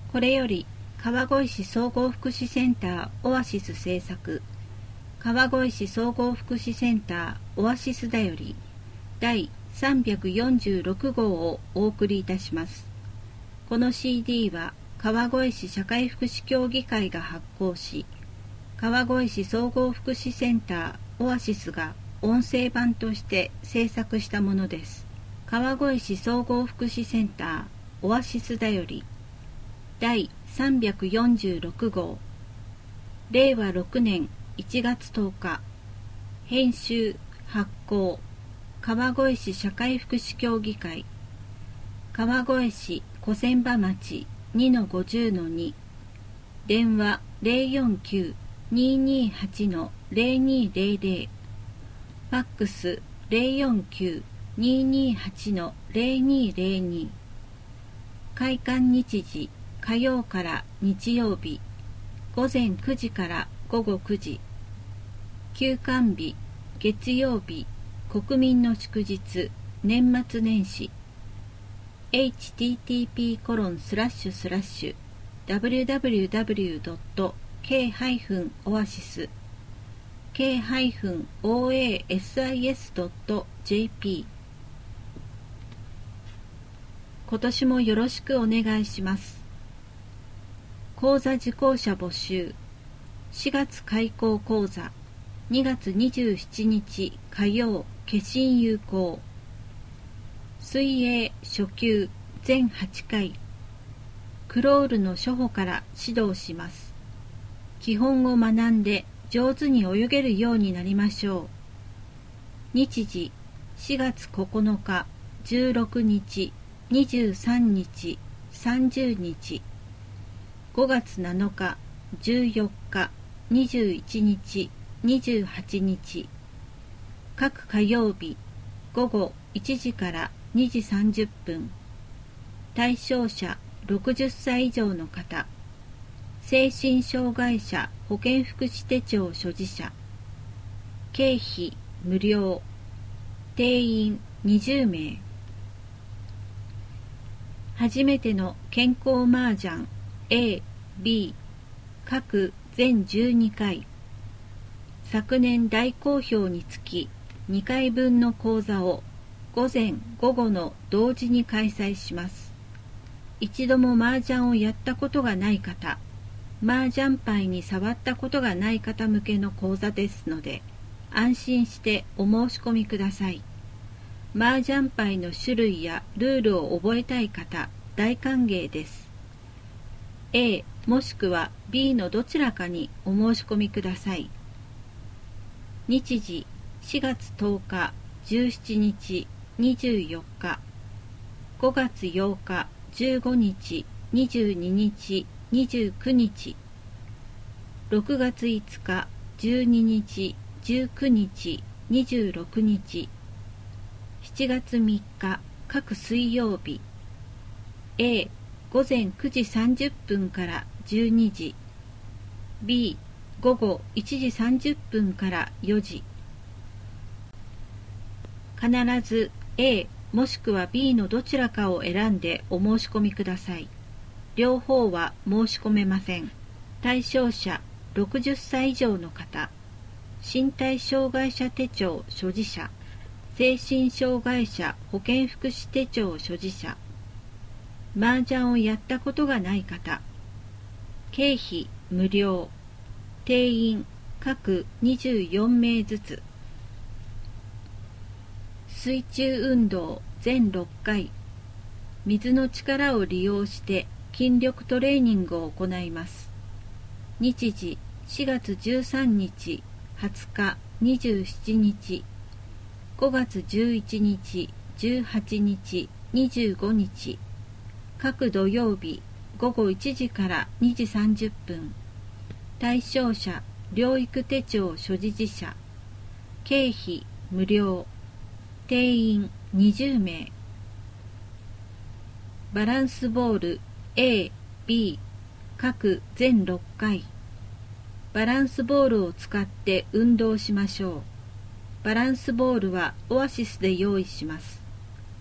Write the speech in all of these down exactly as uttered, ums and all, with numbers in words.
これより川越市総合福祉センターオアシス制作、川越市総合福祉センターオアシスだより第さんびゃくよんじゅうろくごうをお送りいたします。この シーディー は川越市社会福祉協議会が発行し、川越市総合福祉センターオアシスが音声版として制作したものです。川越市総合福祉センターオアシスだより第さんびゃくよんじゅうろくごう、れいわろくねんいちがつとおか、編集発行川越市社会福祉協議会、川越市小船場町 にのごじゅうのに、電話 ゼロよんきゅう にーにーはち の ゼロにーゼロゼロ、ファックス ゼロよんきゅう にーにーはち の ゼロにーゼロに、開館日時火曜から日曜日ごぜんくじからごごくじ、休館日月曜日国民の祝日年末年始、 エイチティーティーピーコロンスラッシュスラッシュダブリューダブリューダブリュードットケーオアシス ケーオーエーエスアイエスドットジェーピー。 今年もよろしくお願いします。講座受講者募集、しがつ開講講座、にがつにじゅうしちにち火曜化身有効、水泳初級全はちかい、クロールの初歩から指導します。基本を学んで上手に泳げるようになりましょう。日時しがつここのか、じゅうろくにち、にじゅうさんにち、さんじゅうにち、ごがつなのか、じゅうよっか、にじゅういちにち、にじゅうはちにち、各火曜日ごごいちじからにじさんじゅっぷん、対象者ろくじゅっさい以上の方、精神障害者保健福祉手帳所持者、経費無料、定員にじゅうめい。初めての健康麻雀 A、B 各全じゅうにかい、昨年大好評につきにかいぶんの講座を午前午後の同時に開催します。一度も麻雀をやったことがない方、麻雀牌に触ったことがない方向けの講座ですので、安心してお申し込みください。麻雀牌の種類やルールを覚えたい方、大歓迎です。A もしくは B のどちらかにお申し込みください。日時しがつとおか、じゅうしちにち、にじゅうよっか、ごがつようか、じゅうごにち、にじゅうににち、にじゅうくにち、ろくがついつか、じゅうににち、じゅうくにち、にじゅうろくにち、しちがつみっか、各水曜日、A ごぜんくじさんじゅっぷんからじゅうにじ、B ごごいちじさんじゅっぷんからよじ。必ず A もしくは B のどちらかを選んでお申し込みください。両方は申し込めません。対象者ろくじゅっさい以上の方、身体障害者手帳所持者、精神障害者保健福祉手帳所持者、麻雀をやったことがない方、経費無料、定員各にじゅうよんめいずつ、水中運動全ろっかい、水の力を利用して筋力トレーニングを行います。日時しがつじゅうさんにち、はつか、にじゅうしちにち、ごがつじゅういちにち、じゅうはちにち、にじゅうごにち、各土曜日ごごいちじからにじさんじゅっぷん、対象者療育手帳所持者、経費無料、定員にじゅうめい。バランスボール A、B 各全ろっかい、バランスボールを使って運動しましょう。バランスボールはオアシスで用意します。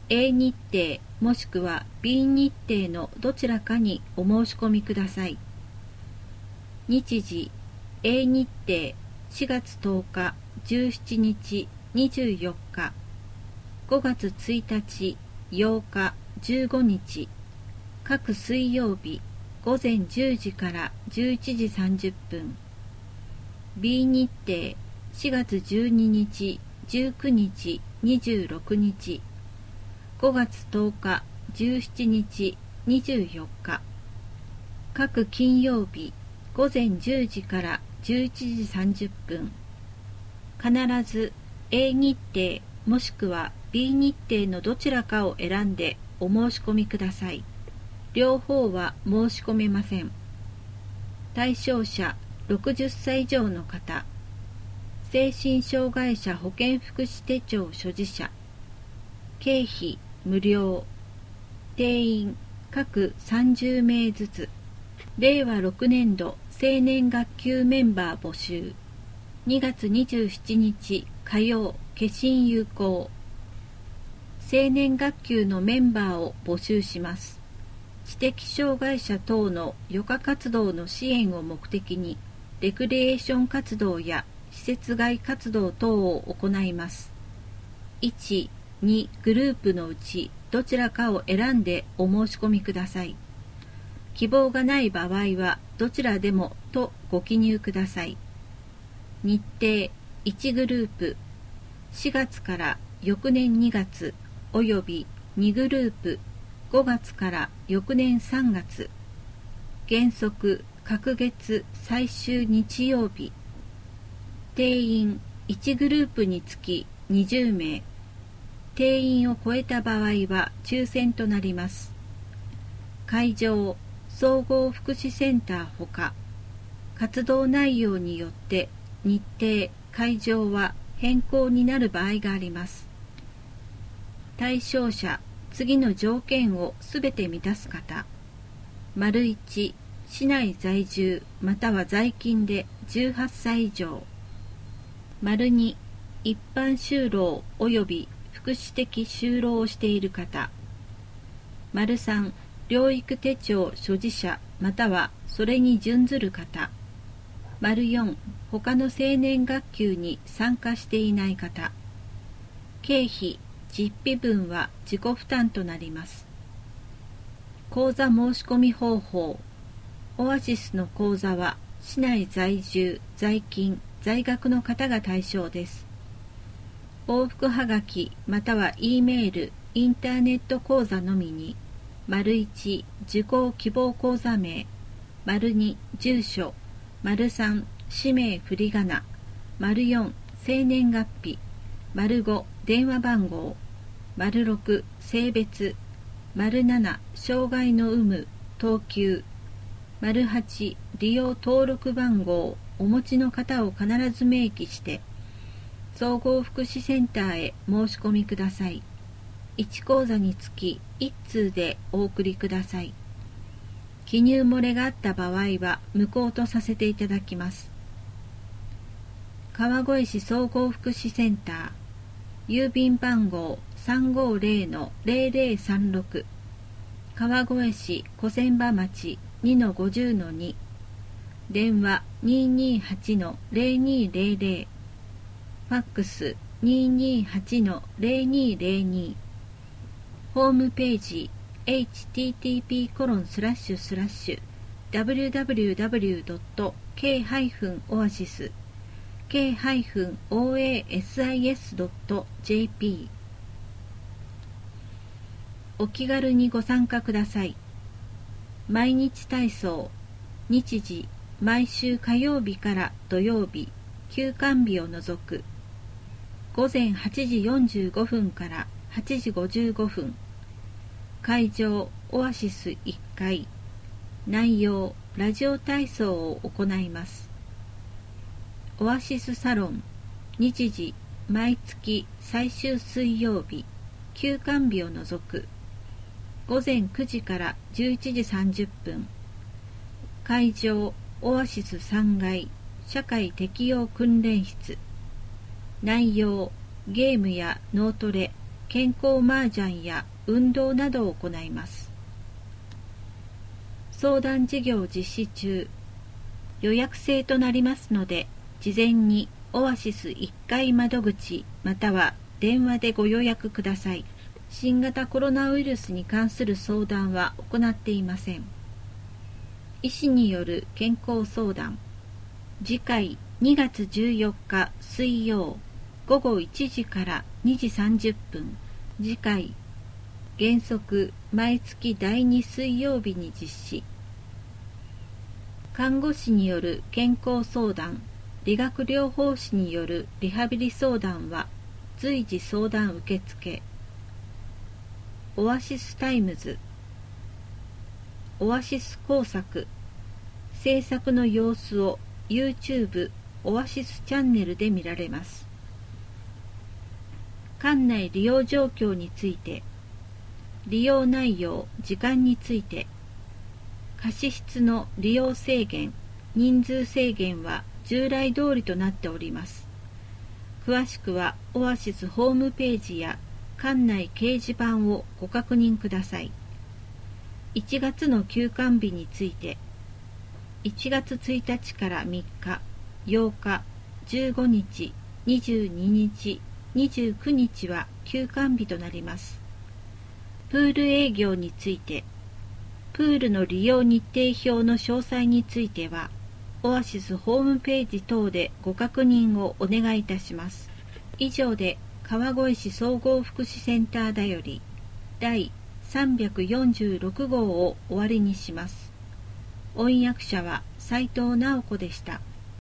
A 日程もしくは B 日程のどちらかにお申し込みください。日時 A 日程しがつとおか、じゅうしちにち、にじゅうよっか、ごがつついたち、ようか、じゅうごにち、各水曜日ごぜんじゅうじからじゅういちじさんじゅっぷん。B 日程しがつじゅうににち、じゅうくにち、にじゅうろくにち、ごがつとおか、じゅうしちにち、にじゅうよっか、各金曜日ごぜんじゅうじからじゅういちじさんじゅっぷん。必ず A 日程もしくは B 日程のどちらかを選んでお申し込みください。両方は申し込めません。対象者ろくじゅっさい以上の方、精神障害者保健福祉手帳所持者、経費無料、定員各さんじゅうめいずつ、れいわろくねんど青年学級メンバー募集、にがつにじゅうしちにち火曜消印有効。青年学級のメンバーを募集します。知的障害者等の余暇活動の支援を目的に、レクリエーション活動や施設外活動等を行います。いち、にグループのうちどちらかを選んでお申し込みください。希望がない場合はどちらでもとご記入ください。日程いちグループ、しがつから翌年にがつおよびにグループ、ごがつから翌年さんがつ、原則隔月最終日曜日、定員いちグループにつきにじゅうめい、定員を超えた場合は抽選となります。会場総合福祉センターほか、活動内容によって日程、会場は変更になる場合があります。対象者、次の条件をすべて満たす方。丸いち、市内在住または在勤でじゅうはっさい以上。丸に、一般就労及び福祉的就労をしている方。丸さん、療育手帳所持者またはそれに準ずる方。丸よん、他の青年学級に参加していない方。経費、実費分は自己負担となります。講座申し込み方法。オアシスの講座は市内在住、在勤、在学の方が対象です。往復はがきまたは E メール、インターネット講座のみに、丸いち、受講希望講座名、丸に、住所、丸さん、氏名振り仮名、丸よん、生年月日、丸ご、電話番号、丸ろく、性別、丸なな、障害の有無、等級、丸はち、利用登録番号、お持ちの方を必ず明記して、総合福祉センターへ申し込みください。いち講座につきいち通でお送りください。記入漏れがあった場合は無効とさせていただきます。川越市総合福祉センター、郵便番号 さんごぜろのぜろぜろさんろく、川越市小船場町 にのごじゅうのに、電話 にーにーはちのぜろにーぜろぜろ、ファックス にーにーはちのぜろにーぜろに、ホームページ エイチティーティーピーコロンスラッシュスラッシュダブリューダブリューダブリュードットケーオアシス ケーオーエーエスアイエスドットジェーピー。 お気軽にご参加ください。毎日体操、日時毎週火曜日から土曜日、休館日を除く、ごぜんはちじよんじゅうごふんからはちじごじゅうごふん、会場オアシスいっかい、内容ラジオ体操を行います。オアシスサロン、日時毎月最終水曜日、休館日を除く、ごぜんくじからじゅういちじさんじゅっぷん、会場オアシスさんがい社会適応訓練室、内容ゲームや脳トレ、 健康麻雀や運動などを行います。相談事業実施中。予約制となりますので、事前にオアシスいっかい窓口または電話でご予約ください。新型コロナウイルスに関する相談は行っていません。医師による健康相談。次回にがつじゅうよっか水曜午後いちじからにじさんじゅっぷん。次回原則毎月だいに水曜日に実施。看護師による健康相談、理学療法士によるリハビリ相談は随時相談受付。オアシスタイムズ、オアシス工作、制作の様子を YouTube オアシスチャンネルで見られます。館内利用状況について、利用内容、時間について、貸室の利用制限、人数制限は従来通りとなっております。詳しくはオアシスホームページや館内掲示板をご確認ください。いちがつの休館日について、いちがつついたちからみっか、ようか、じゅうごにち、にじゅうににち、にじゅうくにちは休館日となります。プール営業について、プールの利用日程表の詳細については、オアシスホームページ等でご確認をお願いいたします。以上で川越市総合福祉センターだよりだいさんびゃくよんじゅうろくごうを終わりにします。音訳者は斉藤直子でした。